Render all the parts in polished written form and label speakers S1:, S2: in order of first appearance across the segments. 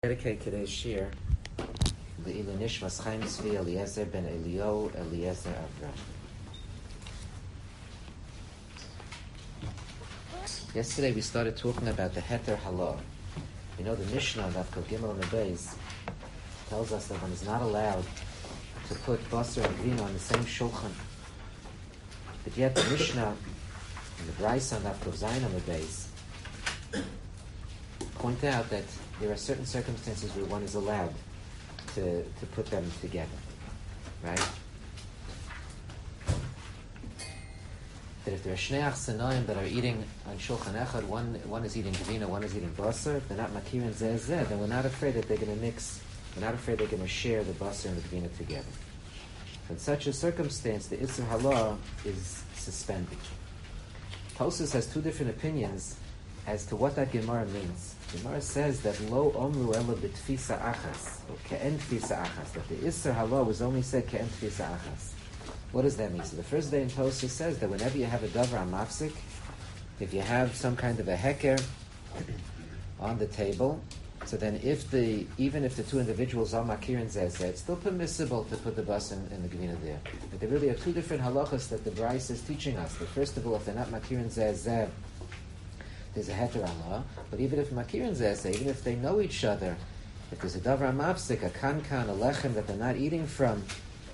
S1: Dedicate today's shir Le'ilu Nishmas Chaim Tzvi Eliezer ben Elio Eliezer Avram. Yesterday we started talking about the Heter Halah. You know, the Mishnah that Kol Gimel and Beis tells us that one is not allowed to put Basar and Vino on the same shulchan. But yet the Mishnah and the Brayso that Kol Zayin and Beis point out that there are certain circumstances where one is allowed to put them together, right? That if there are shnei achsanoim that are eating on shulchan echad, one is eating gevina, one is eating basar, if they're not makirin zeh zeh, then we're not afraid that they're going to mix, we're not afraid they're going to share the basar and the gevina together. In such a circumstance, the Isser Halah is suspended. Tosfos has two different opinions as to what that Gemara means. The Gemara says that lo omru ela b'tfisa achas, or ke'en tfisa achas, that the Isser Halah was only said ke'en tfisa achas. What does that mean? So the first day in Tosfos says that whenever you have a davar mafsik, if you have some kind of a heker on the table, so then even if the two individuals are makirin zeh zeh, it's still permissible to put the bus and the gevina there. But there really are two different halachas that the Brayso is teaching us. That first of all, if they're not makirin zeh zeh, there's a heter Allah, but even if makirin zeh zeh, even if they know each other, if there's a davar mafsik, a kankan, a lechem that they're not eating from,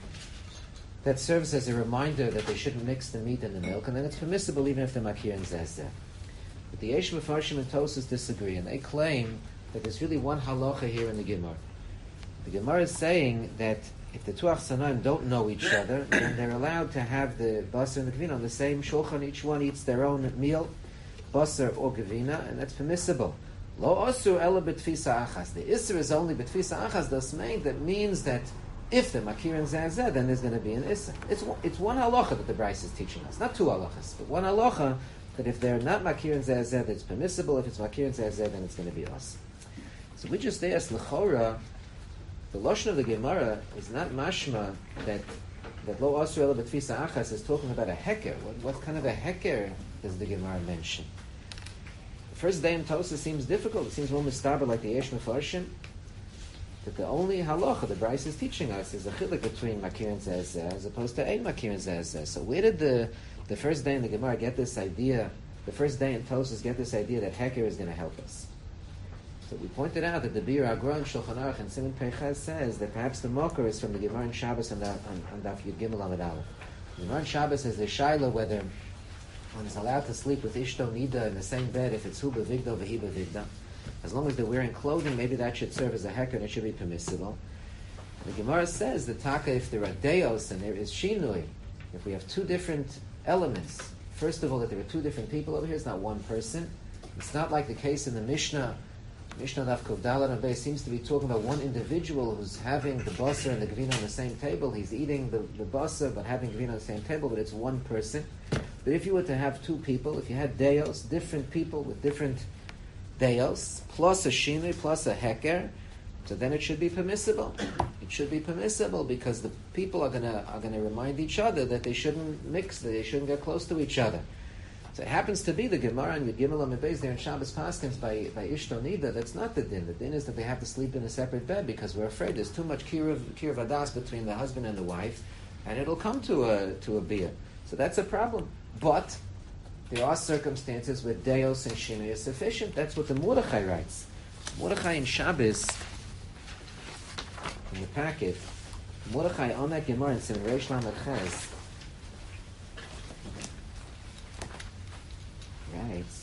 S1: that serves as a reminder that they shouldn't mix the meat and the milk, and then it's permissible even if they're makirin zeh zeh. But the Yesh Mefarshim and Tosfos disagree, and they claim that there's really one halacha here in the Gemara. The Gemara is saying that if the two achsanoim don't know each other, then they're allowed to have the basar and the gevina on the same shulchan. Each one eats their own meal, basar or gevina, and that's permissible. Lo osur ela b'tfisa achas. The isser is only b'tfisa achas. That means that if the makirin zeh zeh, then there's going to be an isser. It's one halacha that the Brayso is teaching us, not two halachas, but one halacha that if they're not makirin zeh zeh, that's permissible. If it's makirin zeh zeh, then it's going to be us. So we just asked l'chora. The lashon of the Gemara is not mashma that lo osur ela b'tfisa achas is talking about a heker. What kind of a heker does the Gemara mention? The first day in Tosfos seems difficult. It seems more mistaber like the Yesh Mefarshim. That the only halacha the Brayso is teaching us is a chiluk between makirin zeh zeh as opposed to ein makirin zeh zeh. So where did the first day in the Gemara get this idea? The first day in Tosfos get this idea that heker is going to help us. So we pointed out that the Bir Agra in Shulchan Aruch and Siman Peiches says that perhaps the mocker is from the Gemara in Shabbos on Daf Yud Gimel Amud Aleph. The Gemara in Shabbos says the shaila whether one is allowed to sleep with Ishto Nida in the same bed if it's Hu B'Vigdo V'Hi B'Vigda. As long as they're wearing clothing, maybe that should serve as a heker and it should be permissible. The Gemara says that taka, if there are deos and there is shinui, if we have two different elements, first of all that there are two different people over here, it's not one person. It's not like the case in the Mishnah. Mishnah Daf Kuf Daled and Beis seems to be talking about one individual who's having the basar and the gevina on the same table. He's eating the basar but having gevina on the same table, but it's one person. But if you were to have two people, if you had deos, different people with different deos, plus a shinui, plus a heker, so then it should be permissible. It should be permissible because the people are gonna remind each other that they shouldn't mix, that they shouldn't get close to each other. So it happens to be the Gemara and Yud Gimel Amud Beis there in Shabbos Paskins by Ishto Nida. That's not the din. The din is that they have to sleep in a separate bed because we're afraid there's too much kiruv adas between the husband and the wife, and it'll come to a beer. So that's a problem. But there are circumstances where deos and shinui is sufficient. That's what the Mordechai writes. Mordechai in Shabbos, in the packet, Mordechai on that Gemara in Siman Reish Lamed Ches writes,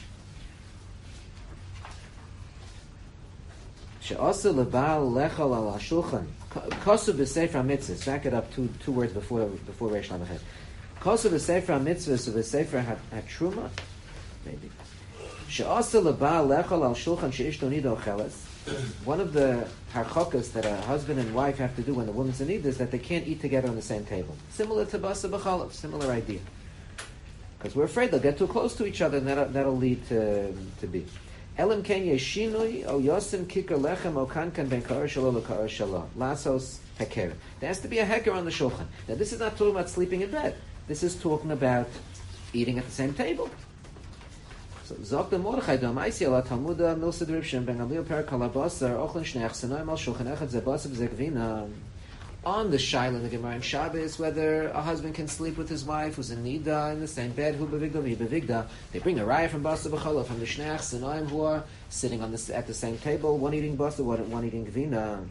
S1: She'asa lebal lechol al hashulchan kosu b'sefer mitzvahs. Back it up two words before Reish Lamed Ches. Kosu b'sefer mitzvahs or b'sefer hatruma, maybe. She'asa lebal lechol al shulchan she'ishto nida ocheles. One of the harchokas that a husband and wife have to do when the woman's in need is that they can't eat together on the same table. Similar to basa b'chalav, similar idea. Because we're afraid they'll get too close to each other and that'll lead to be. Elim ken yeshinui o yosim kikar lechem o kankan ben ka'ar shalo leka'ar shalo. Lasos heker. There has to be a heker on the shulchan. Now this is not talking about sleeping in bed. This is talking about eating at the same table. So Zok the Mordechai do Amaisi ala Talmuda Milsa Dribshin Ben Gamliel Per Kalabasar Ochlen Shnei Achsenoim Al Shulchan Echad Zebasar Zegvina. On the Shaila in the Gemara in Shabbos, whether a husband can sleep with his wife who's in Nida in the same bed, Hu Bevigda, Hu Bevigda. They bring a raya from Basa B'chala, from the Shnei Achsenoim who are sitting on at the same table, one eating Basa, one eating Gvina.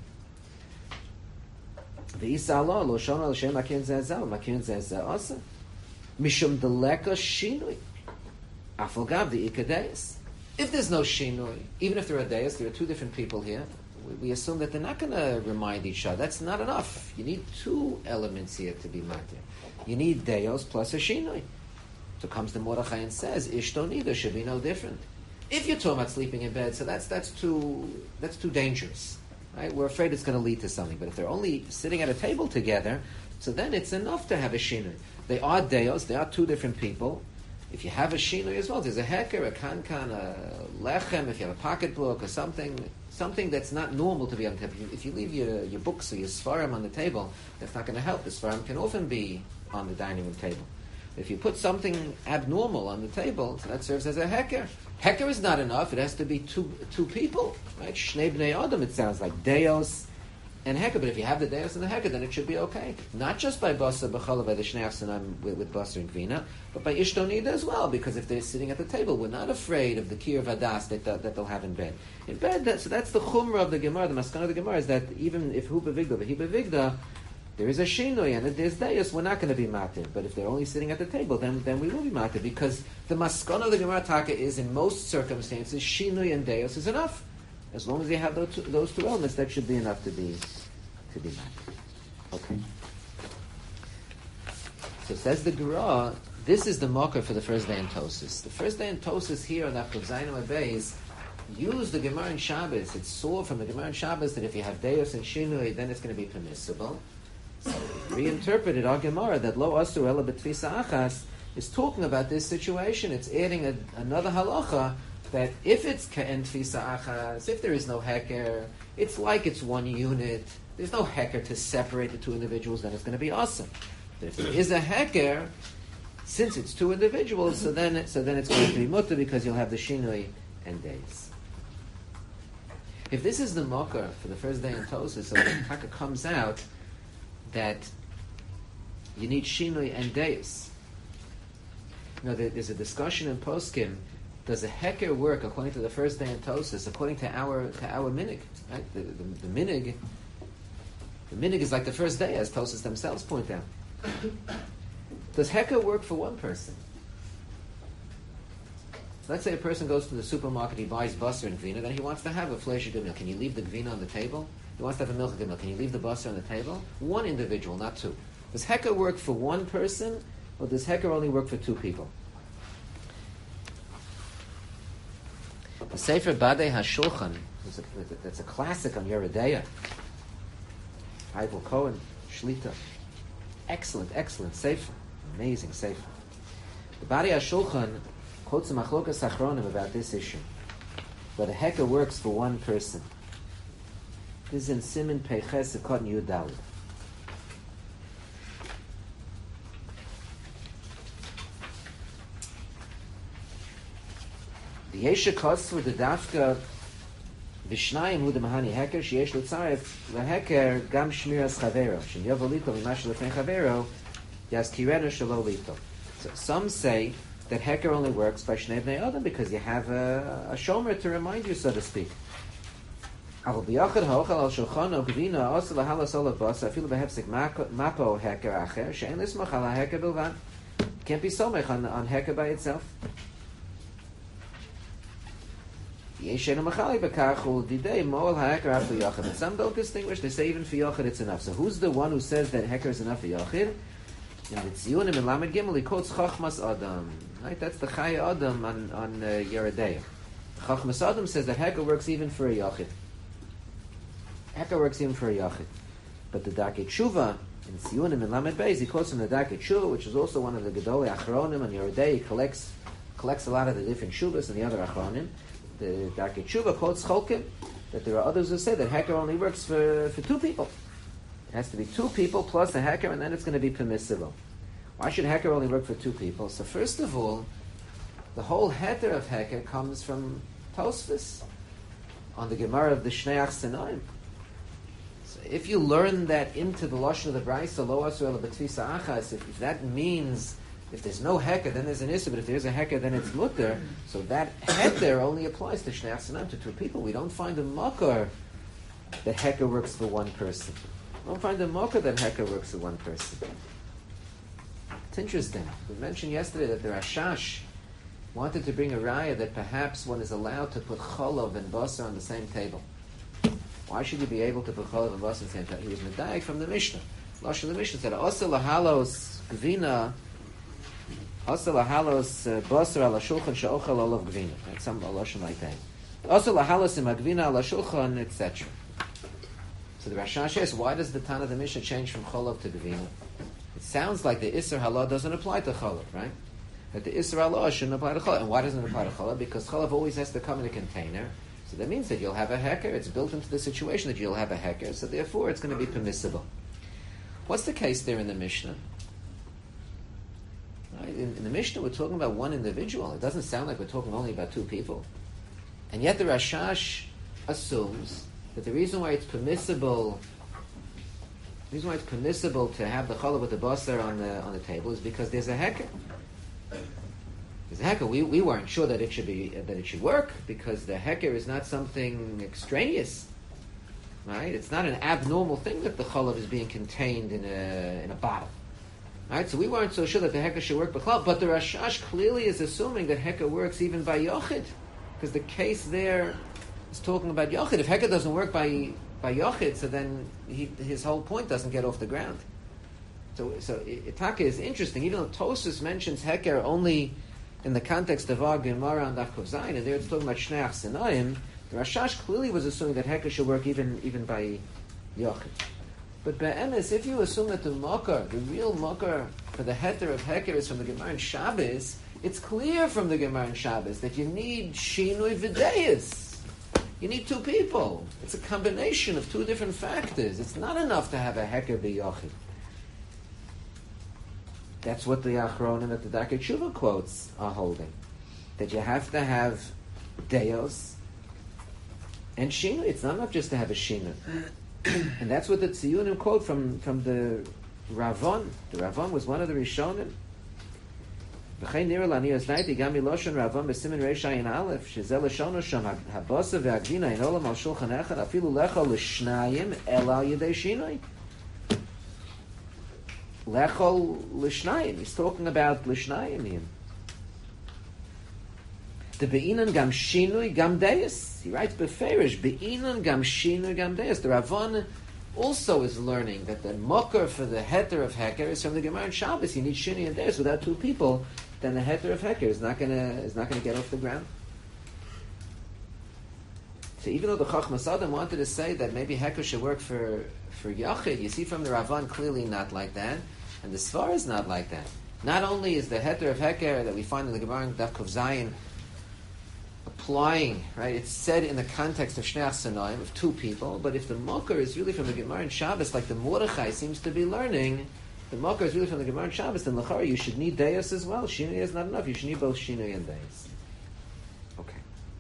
S1: V'isa lo shona l'shem makirin zezah, makirin zezah asa. Mishum deleka shinui. Afalgav the ikadeis. If there's no shinui, even if there are deis, there are two different people here, we assume that they're not going to remind each other. That's not enough. You need two elements here to be matir. You need deos plus a shinui. So comes the Mordechai and says, Ishto neither should be no different. If you're talking about sleeping in bed, so that's too dangerous. Right? We're afraid it's going to lead to something. But if they're only sitting at a table together, so then it's enough to have a shinui. They are deos, they are two different people. If you have a shinui as well, there's a heker, a kankan, a lechem, if you have a pocketbook or something that's not normal to be on the table. If you leave your books or your svarim on the table, that's not going to help. The svarim can often be on the dining room table. If you put something abnormal on the table, so that serves as a heker. Heker is not enough. It has to be two people, right? Shnei bnei adam, it sounds like deos and heker. But if you have the deos and the heker, then it should be okay. Not just by basa b'chala, by the shnei achsanim with basa and gvina, but by ishtonida as well. Because if they're sitting at the table, we're not afraid of the kir vadas that they'll have in bed. In bed, so that's the chumrah of the Gemara. The maskana of the Gemara is that even if hu bevigda, v'hi bevigda, there is a shinui and there's deus, we're not going to be matir. But if they're only sitting at the table, then we will be matir, because the maskana of the Gemara Taka is, in most circumstances, shinui and deus is enough. As long as you have those two elements, that should be enough to be matir. Okay. So says the Gemara, this is the mocker for the first day in Tosis. The first day in Tosis here on After Zayin Beis use the Gemara in Shabbos. It's saw from the Gemara in Shabbos that if you have deus and shinui, then it's going to be permissible. So reinterpreted our Gemara that lo asur ela b'tfisa achas is talking about this situation. It's adding another halacha that if it's ka'en tfisa achas, if there is no heker, it's like it's one unit. There's no heker to separate the two individuals. Then it's going to be awesome. But if there is a heker, since it's two individuals, so then it's going to be mutter because you'll have the shinui and deis. If this is the mocker for the first day in Tosis, so the taka comes out that you need shinui and deis. There's a discussion in Poskim. Does a heker work according to the first day in Tosis, according to our minig? Right? The minig is like the first day, as Tosis themselves point out. Does heker work for one person? Let's say a person goes to the supermarket, he buys basar and gvina, then he wants to have a fleischer gimel. Can you leave the gvina on the table? He wants to have a milk gimel. Can you leave the basar on the table? One individual, not two. Does heker work for one person, or does heker only work for two people? The Sefer Badei HaShulchan, that's a classic on Yeridea. Ivel Cohen, Shlita. Excellent Sefer. Amazing Sefer. The Badei HaShulchan quotes a machlokas achronim about this issue, whether heker works for one person. This is in Siman Peiches Sekot Yudal. The Yesha Kosver the Dafka Vishnayim Hu the Mahani Heker Sheyesh L'Tzaref LeHeker Gam Shmiras Chavero Shem Yovo Lito Mimash Lefnei Chavero Yas Kirena Shelo Lito. So some say that heker only works by Shnei Bnei Adam because you have a shomer to remind you, so to speak. Aval b'yachad ha'ochel al shulchano gvina osa lahalas olav basa afilu behefsek mapo heker acher she'en lismach ala heker bilvan. Can't be somech on heker by itself. Yeshenu machali b'kach didei mo'al ha'heker af yachad. But some don't distinguish. They say even for yachad it's enough. So who's the one who says that heker is enough for yachad? In the Tzionim in Lamed Gimel, he quotes Chachmas Adam. Right, that's the Chaya Adam on Yeridea. Chachmas Adam says that heker works even for a yachid. Heker works even for a yachid. But the Darkei Tshuva in Tzionim in Lamed Beis, he quotes from the Darkei Tshuva, which is also one of the Gedolei Achronim on Yeridea. He collects a lot of the different Shuvas and the other Achronim. The Darkei Tshuva quotes Cholkim that there are others who say that heker only works for two people. It has to be two people plus a heker, and then it's going to be permissible. Why should heker only work for two people? So first of all, The whole heter of heker comes from Tosfos on the Gemara of the Shnei Achsenoim. So if you learn that into the Lashon of the Brayso, lo asu ela b'tfisa achas, if that means if there's no heker, then there's an issue, but if there's a heker, then it's mutter. So that heter only applies to Shnei Achsenoim, to two people. We don't find a makar that heker works for one person. We don't find a makar that heker works for one person. It's interesting. We mentioned yesterday that the Rashash wanted to bring a raya that perhaps one is allowed to put cholov and basar on the same table. Why should you be able to put cholov and basar on the same table? He was medayik from the Mishnah. Lashon the Mishnah said, "Asa lahalos gvina, asa lahalos basar ala shulchan she'ochel olav gvina." That's some lashon like that. Asa lahalos im gvina ala shulchan, etc. So the Rashash asks, why does the Tana of the Mishnah change from cholov to gvina? It sounds like the Isser Halah doesn't apply to cholov, right? That the Isra Allah shouldn't apply to challah. And why doesn't it apply to challah? Because challah always has to come in a container. So that means that you'll have a heker. It's built into the situation that you'll have a heker. So therefore, it's going to be permissible. What's the case there in the Mishnah? Right? In the Mishnah, we're talking about one individual. It doesn't sound like we're talking only about two people. And yet the Rashash assumes that the reason why it's permissible to have the challah with the basar on the table is because there's a heker. Because the heker, we weren't sure that it should work because the heker is not something extraneous, right? It's not an abnormal thing that the cholov is being contained in a bottle, right? So we weren't so sure that the heker should work, but the Rashash clearly is assuming that heker works even by yochid, because the case there is talking about yochid. If heker doesn't work by yochid, so then his whole point doesn't get off the ground. So Itaka is interesting, even though Tosfos mentions heker only in the context of our Gemara and Daf Kuf Zayin, and there it's talking about Shnei Achsenoim, the Rashash clearly was assuming that heker should work even by yochid. But be'emes, if you assume that the real makar for the heter of heker is from the Gemara and Shabbos, it's clear from the Gemara and Shabbos that you need shinui v'deis. You need two people. It's a combination of two different factors. It's not enough to have a heker b'yochid. That's what the Achronim at the Darkei Tshuva quotes are holding. That you have to have deos and shinu. It's not enough just to have a shinu. And that's what the Tziyunim quote from the Ravon. The Ravon was one of the Rishonim. V'chein nira lani oznaiti gam miloshon Ravon b'simin reish ayin aleph shezel leshono sham habasa ve'agvina in olam al shulchan echad afilu lecha l'shnayim el al yedei shinui. Lechol l'shnayim. He's talking about l'shnayim here. The be'inan gam shinui gam deis. He writes beferish be'inan gam shinui gam deis. The Ravon also is learning that the makar for the heter of heker is from the Gemara and Shabbos. You need shinui and deis. Without two people, then the heter of heker is not gonna get off the ground. So even though the Chachmas Adam wanted to say that maybe heker should work for Yachid, you see from the Ravon clearly not like that, and the Svar is not like that. Not only is the heter of heker that we find in the Gemara and Daf Kuf Zayin applying, right? It's said in the context of Shnei Achsenoim of two people, but if the makar is really from the Gemara and Shabbos, like the Mordechai seems to be learning, the makar is really from the Gemara and Shabbos, then l'chara you should need deis as well. Shinui is not enough. You should need both shinui and deis. Okay.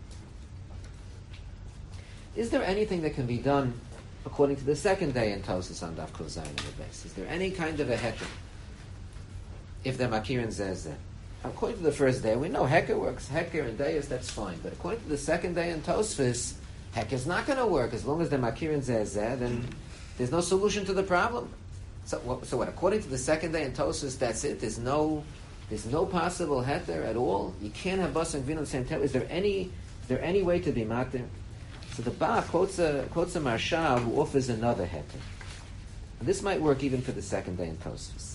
S1: Is there anything that can be done according to the second day in Tosfos on Daf Kuf Zayin in the base? Is there any kind of a heter if they're makir and zezeh? According to the first day, we know heker works. Heker and deis, that's fine. But according to the second day in Tosfos, heker is not going to work as long as they're makir and zezeh. Then there's no solution to the problem. So what? According to the second day in Tosfos, that's it. There's no possible heter at all. You can't have bas and gvin on the same table. Is there any way to be matir? So the Bach quotes a Marshal who offers another heter. And this might work even for the second day in Tosfos.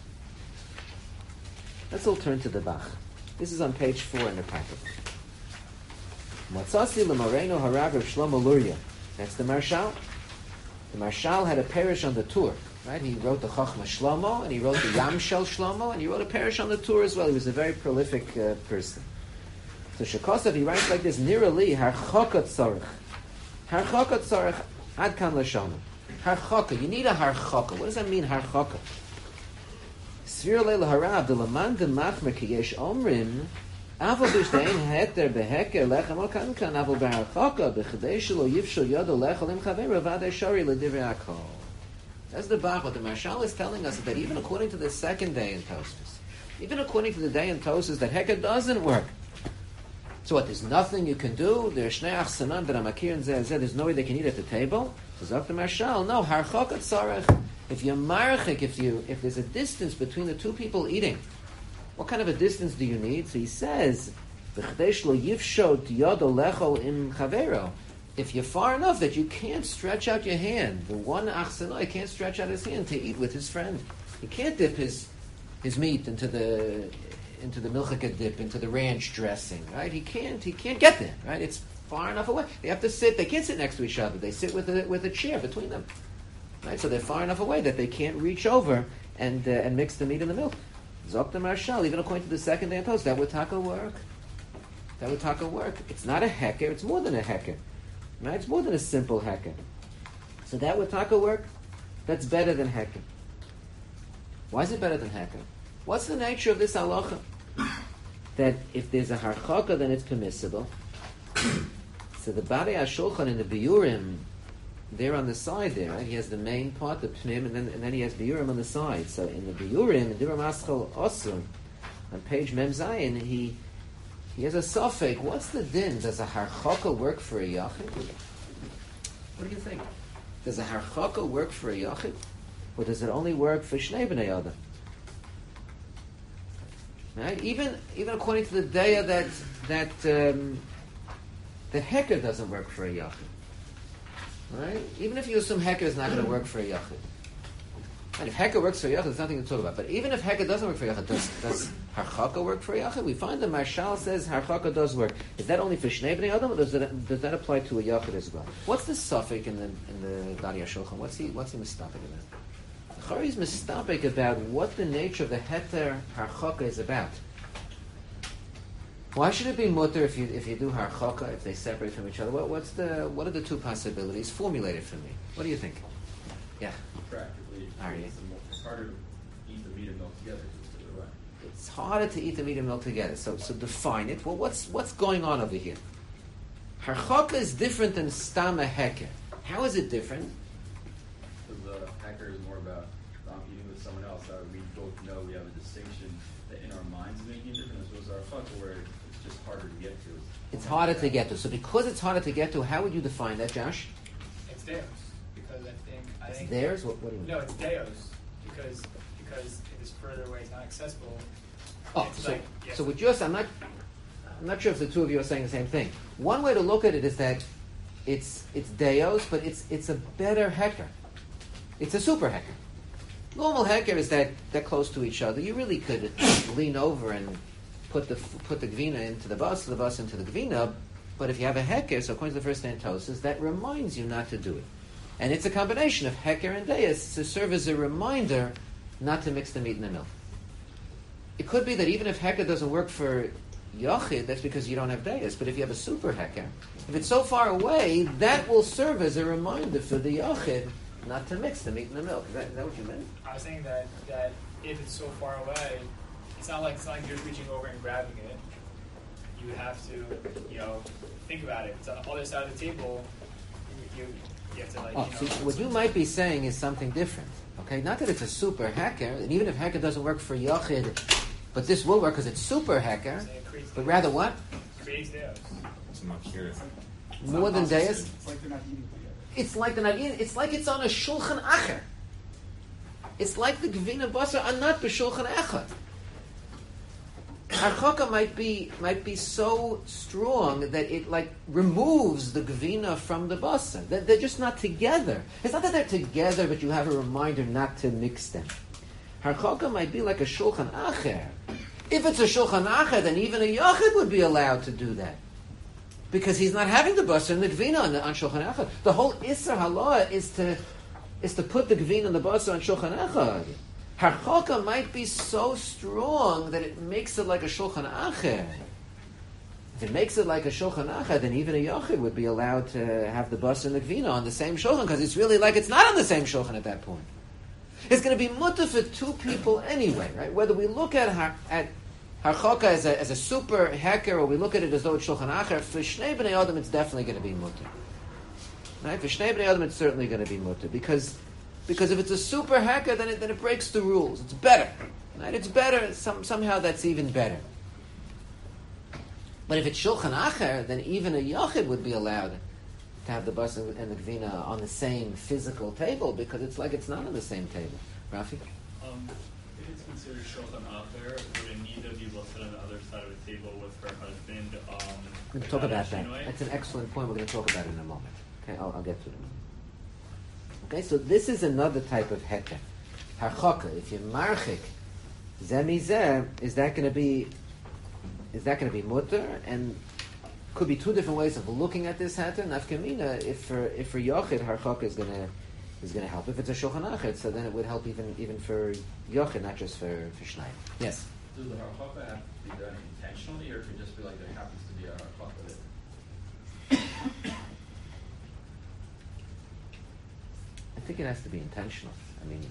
S1: Let's all turn to the Bach. This is on page 4 in the packet. Matzasi l'Moreno harav Rav Shlomo Luria. That's the Marshal. The Marshal had a parish on the tour, right? He wrote the Chochma Shlomo, and he wrote the Yamshel Shlomo, and he wrote a parish on the tour as well. He was a very prolific person. So Shekosav, he writes like this: Nira li harchokot tzorich, harchokot tzorich ad kan lashonu. Harchokah. You need a harchokah. What does that mean, harchokah? Svir leil harav the laman demachmer kiyesh omrim Aval b'shtein heter beheker lechem or kankan aval b'harchaka b'chadei shelo yivshol yodo lechol im chaveru v'adei shari l'divrei hakol. That's the Bach. What the Marshal is telling us is that even according to the second day in Tosfos, even according to the day in Tosfos, that heker doesn't work. So what? There's nothing you can do. There's shnei achsanan that amakir and zeh. There's no way they can eat at the table. So Dr. Marshal, no harchaka tzarech. If you're marchik, if there's a distance between the two people eating, what kind of a distance do you need? So he says, if you're far enough that you can't stretch out your hand, the one achsanoi can't stretch out his hand to eat with his friend. He can't dip his meat into the milchika dip, into the ranch dressing, right? He can't get there, right? It's far enough away. They have to sit. They can't sit next to each other. They sit with a chair between them, right? So they're far enough away that they can't reach over and mix the meat and the milk. Zok Marshal, even according to the second day of Tosfos, that would taka work. That would taka work. It's not a heker, it's more than a heker. Right? It's more than a simple heker. So that would taka work. That's better than heker. Why is it better than heker? What's the nature of this halacha? That if there's a harchaka, then it's permissible. So the Bari HaShulchan in the Biurim, there on the side there, right? He has the main part, the pnim, and then he has biurim on the side. So in the biurim, in Divrei Maschal Osur, on page Mem Zayin, he has a suffix. What's the din? Does a harchaka work for a yachid? What do you think? Does a harchaka work for a yachid, or does it only work for shnei bnei adam? Right? Even according to the daya that heker doesn't work for a yachid. Right? Even if you assume heker is not going to work for a yachid. And if heker works for a yachid, there's nothing to talk about. But even if heker doesn't work for a yachid, does harchaka work for a yachid? We find the Marshal says harchaka does work. Is that only for shnei bnei adam, or does that apply to a yachid as well? What's the suffix in the Bari HaShulchan? What's he mistapik about? The Chari is mistapik about what the nature of the heter harchaka is about. Why should it be mutter if you do harchaka, if they separate from each other? What are the two possibilities? Formulate it for me. What do you think? Yeah.
S2: Practically, it's harder to eat the meat and milk together.
S1: It's harder to eat the meat and milk together. So define it. Well, what's going on over here? Harchaka is different than stama heker. How is it different?
S2: Because the heker is more about eating with someone else. We both know we have a distinction that in our minds is making a difference. As opposed to harchaka, where it's just harder to get to.
S1: It's harder to get to. So because it's harder to get to, how would you define that, Josh?
S3: It's deos, because I think
S1: theirs. What do you mean?
S3: No, it's deos because it is further away. It's not accessible.
S1: Oh, so what you're saying, I'm not sure if the two of you are saying the same thing. One way to look at it is that it's deos, but it's a better heker. It's a super heker. Normal heker is that they're close to each other. You really could lean over and put the gvina into the bus into the gvina, but if you have a heker, so according to the first Tosfos, that reminds you not to do it. And it's a combination of heker and deis to serve as a reminder not to mix the meat and the milk. It could be that even if heker doesn't work for yachid, that's because you don't have deis, but if you have a super heker, if it's so far away, that will serve as a reminder for the yachid not to mix the meat and the milk. Is that what you meant?
S3: I was saying that if it's so far away, it's not like you're reaching over and grabbing it. You would have to, think about it. It's on the other side of the table. You have to
S1: so what you might be saying is something different. Okay, not that it's a super heker, and even if heker doesn't work for yachid, but this will work because it's super heker. But rather what?
S3: Creates deos.
S2: So I'm curious.
S1: More than deis.
S4: It's like they're not eating together.
S1: It's like they're not eating. It's like it's on a shulchan acher. It's like the gvina basar are not b'shulchan echad. Harchaka might be so strong that it removes the gvina from the basar. They're just not together. It's not that they're together, but you have a reminder not to mix them. Harchaka might be like a shulchan acher. If it's a shulchan acher, then even a yachid would be allowed to do that, because he's not having the basar and the gvina on shulchan acher. The whole isser halah is to put the gvina and the basar on shulchan acher. Harchaka might be so strong that it makes it like a shulchan acher. If it makes it like a shulchan acher, then even a yachid would be allowed to have the basar and the gvina on the same shulchan, because it's really like it's not on the same shulchan at that point. It's going to be mutter for two people anyway, right? Whether we look at Harchoka as a super hecker, or we look at it as though it's Shulchan Acher, for Shnei B'nai Adam it's definitely going to be mutter. Right? For Shnei B'nai Adam it's certainly going to be mutter, because if it's a super hecker, then it breaks the rules. It's better. Right? It's better. Somehow that's even better. But if it's Shulchan Acher, then even a Yochid would be allowed to have the bus and the Gvina on the same physical table, because it's like it's not on the same table. Rafi?
S4: If it's considered Shulchan Acher, would Anita be able to sit on the other side of the table with her husband?
S1: We're going to talk about that. That's an excellent point. We're going to talk about it in a moment. Okay, I'll get to it in a moment. Okay, so this is another type of heker. Harchoka. If you're marchik zemi zeh, is that going to be mutter? And could be two different ways of looking at this heter. Nafkamina, if for Yochid, Harchoka is going to help. If it's a Shulchan Acher, so then it would help even for Yochid, not just for Shnai. Yes.
S2: Does the harchaka have to be done intentionally, or could it just be like there happens to be a harchaka that?
S1: I think it has to be intentional. I mean,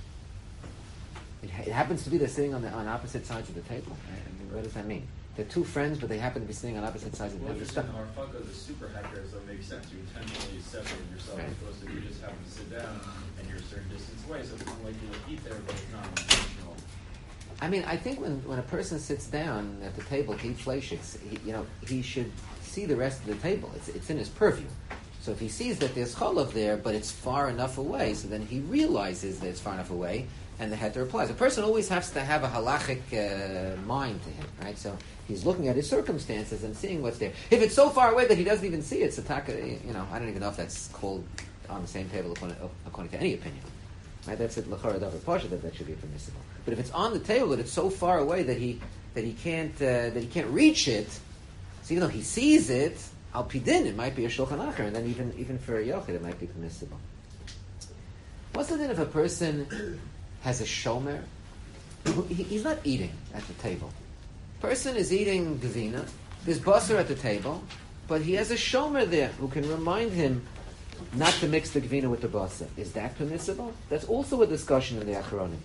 S1: it happens to be they're sitting on opposite sides of the table. Right? I mean, what does that mean? They're two friends, but they happen to be sitting on opposite sides of the table.
S2: Well, you're saying harchaka is a super hacker, so it makes sense. You intentionally separate yourself,
S1: right.
S2: Opposed to you just happen to sit down and you're a certain distance away, so it's not like you would eat there, but it's not intentional.
S1: I mean, I think when a person sits down at the table to eat fleischiks, he should see the rest of the table. It's in his purview. So if he sees that there's cholov there, but it's far enough away, so then he realizes that it's far enough away, and the heter applies. A person always has to have a halachic mind to him, right? So he's looking at his circumstances and seeing what's there. If it's so far away that he doesn't even see it, sataka, I don't even know if that's called on the same table according to any opinion. Right? That's it, l'chara davar pasha, that should be permissible. But if it's on the table, that it's so far away that he can't reach it, so even though he sees it, al pidin, it might be a shulchan acher, and then even for a yochid, it might be permissible. What's the din if a person has a shomer? He's not eating at the table. Person is eating gavina. There's basar at the table, but he has a shomer there who can remind him not to mix the gavina with the basar. Is that permissible? That's also a discussion in the Achronim.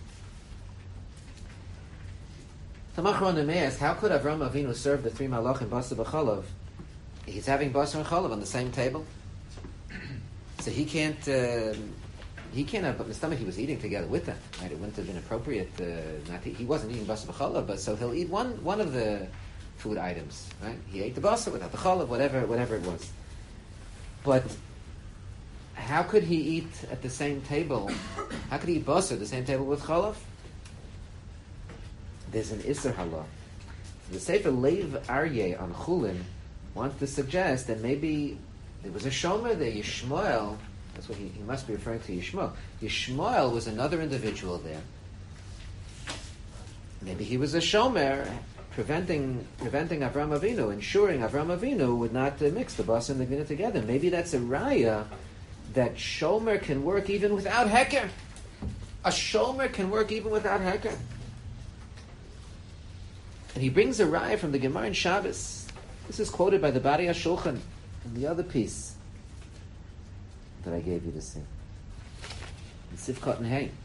S1: Some Achronim ask, how could Avram Avinu serve the three malachim basar b'chalav? He's having basar and chalav on the same table, so he can't have. But the stomach he was eating together with them. Right? It wouldn't have been appropriate. He wasn't eating basar b'chalav, but so he'll eat one of the food items. Right? He ate the basar without the chalav, whatever it was. But how could he eat at the same table? How could he eat basar at the same table with chalav? There's an Isser Halah. The Sefer Leiv Aryeh on Chulin wants to suggest that maybe there was a shomer there, Yishmael. That's what he must be referring to, Yishmael. Yishmael was another individual there. Maybe he was a shomer, preventing Avram Avinu, ensuring Avram Avinu would not mix the basar and the gvina together. Maybe that's a raya that shomer can work even without heker. A shomer can work even without heker. And he brings a raya from the Gemara in Shabbos. This is quoted by the Bari HaShulchan in the other piece that I gave you to see. In Sivkot and Hay.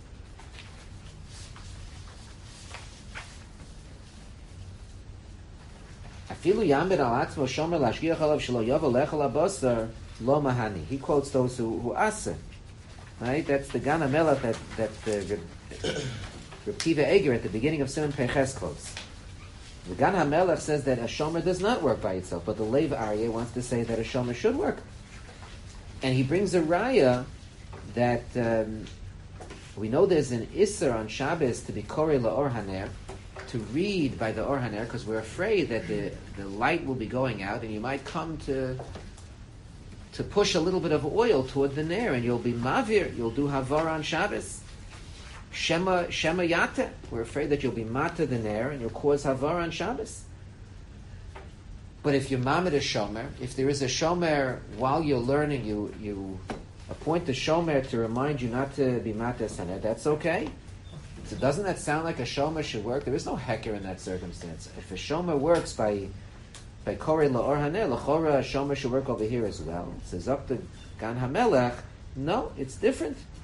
S1: Afilu yamid al atzmo shomer lashgiach alav shelo yavo lechol habasar lo mahani. He quotes those who aser. Right? That's the Gan HaMelech that Reb Kiva Eger at the beginning of Simon Peches quotes. The Gan HaMelech says that a shomer does not work by itself, but the Leiv Aryeh wants to say that a shomer should work. And he brings a raya that we know there's an Isser on Shabbos to be Korei La'or Haner, to read by the Or Haner, because we're afraid that the light will be going out, and you might come to push a little bit of oil toward the Ner, and you'll be Mavir, you'll do Havar on Shabbos. Shema Yata. We're afraid that you'll be Mata the Ner, and you'll cause Havar on Shabbos. But if you're Mamid a Shomer, if there is a Shomer while you're learning, you appoint a Shomer to remind you not to be Mata Saner, that's okay. So doesn't that sound like a Shomer should work? There is no heker in that circumstance. If a Shomer works by Korei La'or Haner, L'chora a Shomer should work over here as well. It says up to Gan HaMelech, no, it's different.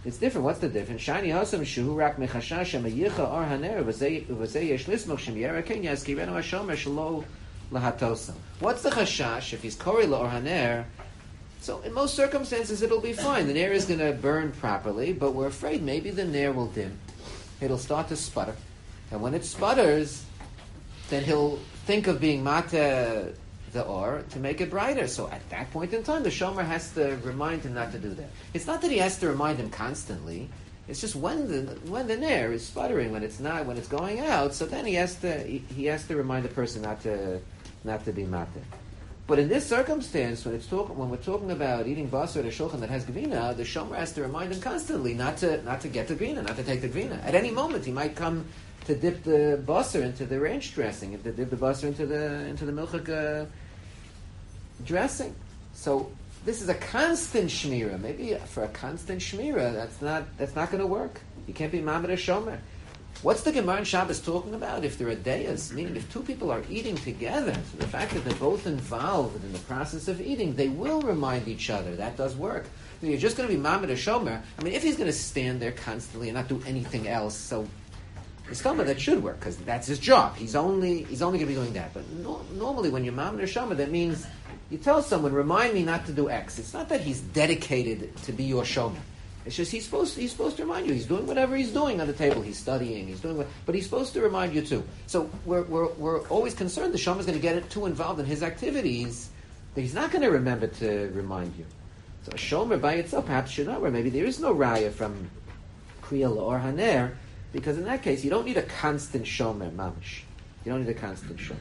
S1: It's different. What's the difference? Shani hasam shuhu rak mechashash amayicha or haner v'zeh yesh lismoch shem yerakin yaskirenu hashomer shelo lahatosam. What's the chashash if he's korila or haner? So in most circumstances it'll be fine. The nair is going to burn properly, but we're afraid maybe the nair will dim. It'll start to sputter, and when it sputters, then he'll think of being mata the or to make it brighter. So at that point in time, the shomer has to remind him not to do that. It's not that he has to remind him constantly. It's just when the nair is sputtering, when it's going out. So then he has to remind the person not to be mata. But in this circumstance, when we're talking about eating basar at a shulchan that has gvina, the shomer has to remind him constantly not to get the gvina, not to take the gvina. At any moment, he might come to dip the basar into the ranch dressing, to dip the basar into the milchik dressing. So this is a constant shmira. Maybe for a constant shmira, that's not going to work. You can't be mamad a shomer. What's the Gemara in Shabbos talking about? If there are dayas, meaning if two people are eating together, so the fact that they're both involved in the process of eating, they will remind each other. That does work. So you're just going to be mamad a shomer. I mean, if he's going to stand there constantly and not do anything else, so it's talking that should work because that's his job. He's only going to be doing that. But normally, when you're mamad a shomer, that means you tell someone, remind me not to do X. It's not that he's dedicated to be your shomer. It's just he's supposed to remind you. He's doing whatever he's doing on the table. He's studying. But he's supposed to remind you too. So we're always concerned the shomer is going to get too involved in his activities that he's not going to remember to remind you. So a shomer by itself perhaps should not remember. Maybe there is no raya from kriya or haner, because in that case you don't need a constant shomer mamish. You don't need a constant shomer.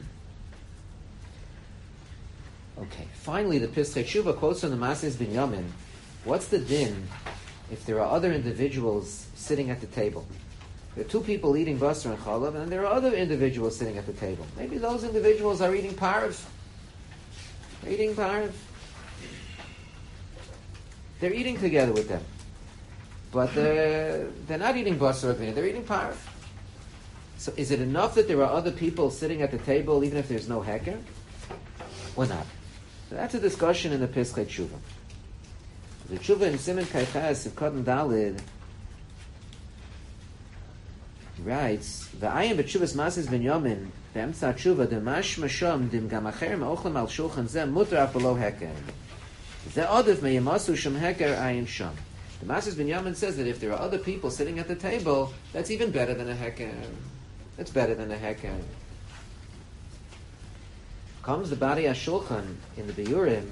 S1: Okay. Finally, the Pischei Tshuva quotes from the Mases Binyamin. What's the din if there are other individuals sitting at the table? There are two people eating basar and chalav, and there are other individuals sitting at the table. Maybe those individuals are eating parv. They're eating parv. They're eating together with them. But they're not eating basar or gvina, they're eating parv. So is it enough that there are other people sitting at the table even if there's no heker? Or not? So that's a discussion in the Pischei Tshuva. The Tshuva in Siman Kaitas of Kodan Dalid writes, "V'ayim b'tshuvas Mases Binyamin be'emtza Tshuva demash masham dim gam acher me'ochlem al shulchan zeh mutar af below heker. Zeh odif me'yamasu shem heker ayin sham." The Mases Binyamin says that if there are other people sitting at the table, that's even better than a heker. That's better than a heker. Comes the Bari HaShulchan in the Biurim,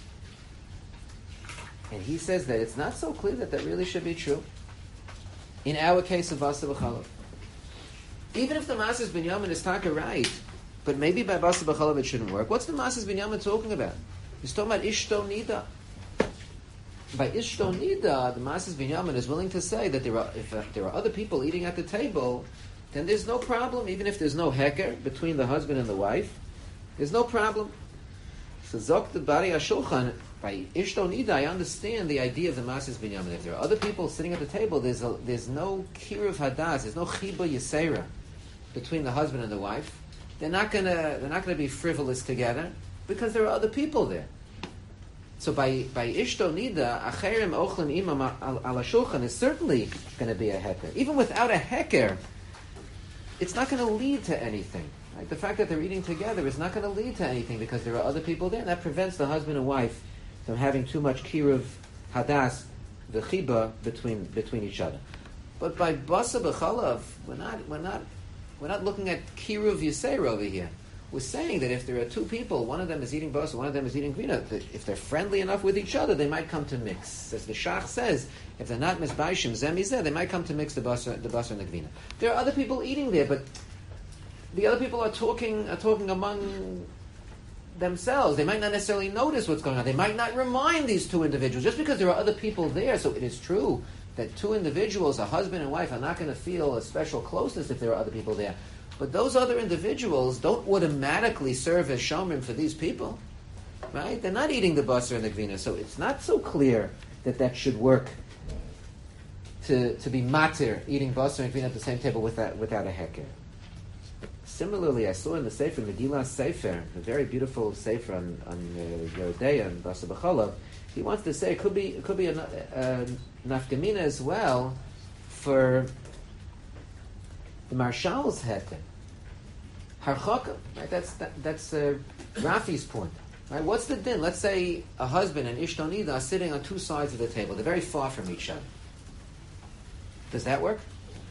S1: and he says that it's not so clear that really should be true. In our case of basar b'chalav, even if the Mases Binyamin is taka right, but maybe by basar b'chalav it shouldn't work. What's the Mases Binyamin talking about? He's talking about ishto nida. By ishto nida, the Mases Binyamin is willing to say that if there are other people eating at the table, then there's no problem, even if there's no heker between the husband and the wife. There's no problem. So Zok the Bari HaShulchan, by Ishto Nida, I understand the idea of the Mases Binyamin. If there are other people sitting at the table, there's no kiruv hadas, there's no chiba yisera between the husband and the wife. They're not gonna be frivolous together because there are other people there. So by Ishto Nida, Acherim Ochlim Imam al HaShulchan is certainly going to be a heker. Even without a heker, it's not going to lead to anything. Right? The fact that they're eating together is not going to lead to anything because there are other people there, and that prevents the husband and wife from having too much kiruv hadas, the chiba between each other. But by basar b'chalav, we're not looking at kiruv yiseir over here. We're saying that if there are two people, one of them is eating basar, one of them is eating gvina, if they're friendly enough with each other, they might come to mix. As the Shach says, if they're not misbaishim zemizeh, they might come to mix the basar and the gvina. There are other people eating there, but the other people are talking among themselves. They might not necessarily notice what's going on. They might not remind these two individuals just because there are other people there. So it is true that two individuals, a husband and wife, are not going to feel a special closeness if there are other people there. But those other individuals don't automatically serve as shomrim for these people, right? They're not eating the basar and the gvina, so it's not so clear that should work to be matir, eating basar and gvina at the same table without a heker. Similarly, I saw in the Sefer, Megillah Sefer, a very beautiful Sefer on Yerodea and Basar B'chalav, he wants to say it could be a nafkamina as well for the Marshal's heter. Harchaka, right? That's Rafi's point. Right? What's the din? Let's say a husband and ishtonida are sitting on two sides of the table. They're very far from each other. Does that work?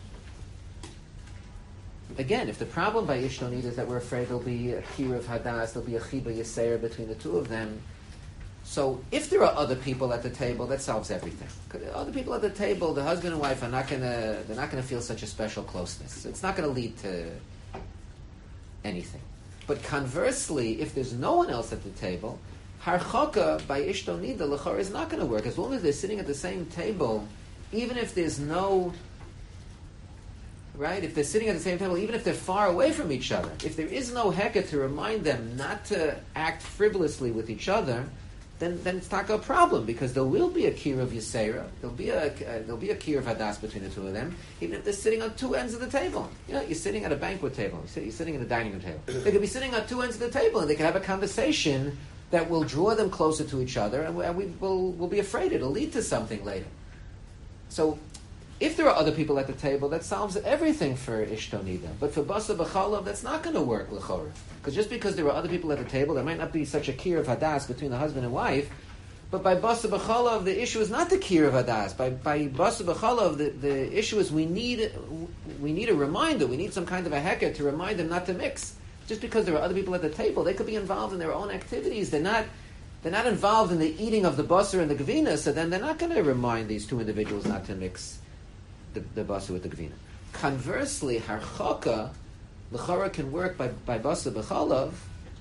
S1: Again, if the problem by ishtonida is that we're afraid there'll be a kir of hadas, there'll be a chiba yaseir between the two of them. So if there are other people at the table, that solves everything. Other people at the table, the husband and wife are not gonna feel such a special closeness. It's not gonna lead to anything. But conversely, if there's no one else at the table, harchaka by ishtonida l'chor is not going to work. As long as they're sitting at the same table, even if there's no, right? If they're sitting at the same table, even if they're far away from each other, if there is no heka to remind them not to act frivolously with each other, then it's not a problem, because there will be a kir of Yisera, there'll be a kir of Hadas between the two of them, even if they're sitting on two ends of the table. You know, you're sitting at a banquet table, you're sitting at a dining room table. They could be sitting on two ends of the table, and they can have a conversation that will draw them closer to each other, and we'll be afraid it'll lead to something later. So, if there are other people at the table, that solves everything for ishtonida. But for basa b'chalav, that's not going to work l'chorah. Because just because there are other people at the table, there might not be such a kir of hadas between the husband and wife. But by basa b'chalav, the issue is not the kir of hadas. By basa b'chalav, the issue is we need a reminder. We need some kind of a heket to remind them not to mix. Just because there are other people at the table, they could be involved in their own activities. They're not involved in the eating of the basar and the gavina. So then they're not going to remind these two individuals not to mix the basar with the gavina. Conversely, harchaka, l'chara can work by basar b'chalav.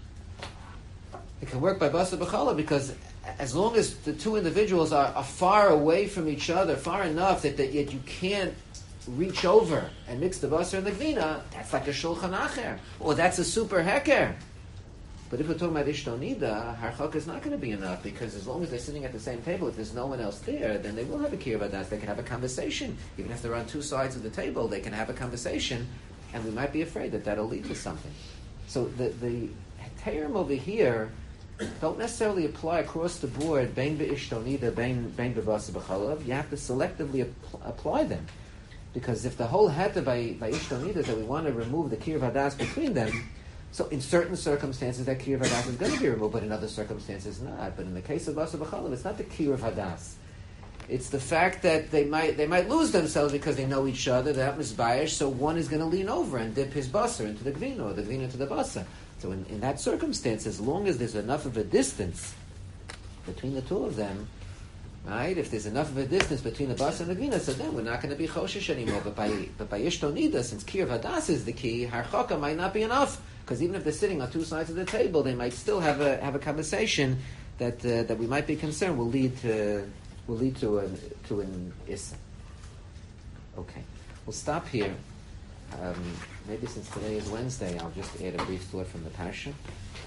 S1: It can work by basar b'chalav because as long as the two individuals are far away from each other, far enough that yet you can't reach over and mix the basar and the gavina, that's like a shulchan acher, or that's a super heker. But if we're talking about ishtonida, harchaka is not going to be enough, because as long as they're sitting at the same table, if there's no one else there, then they will have a kir vadas. They can have a conversation. Even if they're on two sides of the table, they can have a conversation, and we might be afraid that that'll lead to something. So the term over here don't necessarily apply across the board, bein be'ishtonida, bein be'basa b'chalav. You have to selectively apply them. Because if the whole heta by ishtonida is that we want to remove the kir vadas between them, so in certain circumstances that kir hadas is going to be removed, but in other circumstances not. But in the case of basar b'chalav, it's not the kir of hadas. It's the fact that they might lose themselves because they know each other. They're not mizbayesh, so one is going to lean over and dip his basar into the gvina, or the gvina into the basar. So in that circumstance, as long as there's enough of a distance between the two of them, right? If there's enough of a distance between the basar and the gvina, so then we're not going to be choshesh anymore. But by ishtonida, since kir hadas is the key, harchaka might not be enough. Because even if they're sitting on two sides of the table, they might still have a conversation that we might be concerned will lead to an issa. Okay, we'll stop here. Maybe since today is Wednesday, I'll just add a brief thought from the Parsha.